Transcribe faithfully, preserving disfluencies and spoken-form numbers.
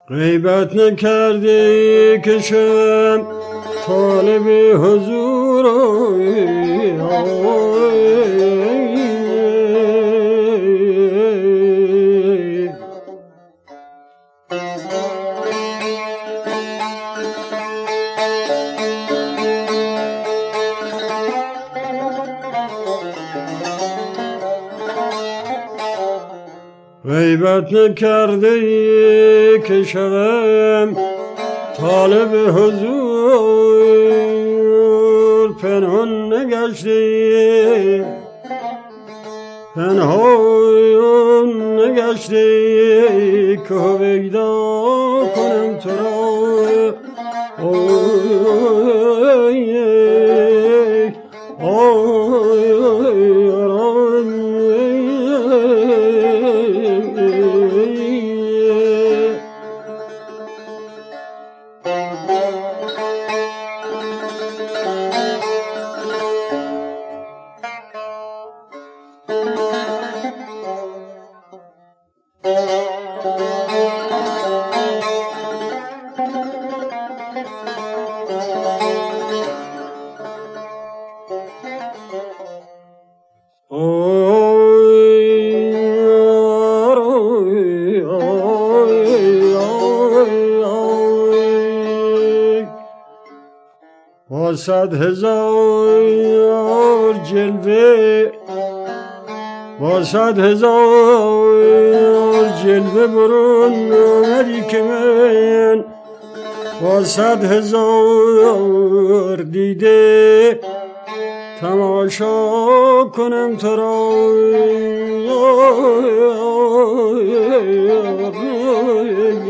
غیبت نکردی کشم طالب حضور غیبت نکرده که شوم طالب حضور پنهان نگشته پنهان نگشته که ویدا کنم تو را با صد هزار جلوه با صد هزار جلوه برون آمدی که من با صد هزار دیده تماشا کنم تو را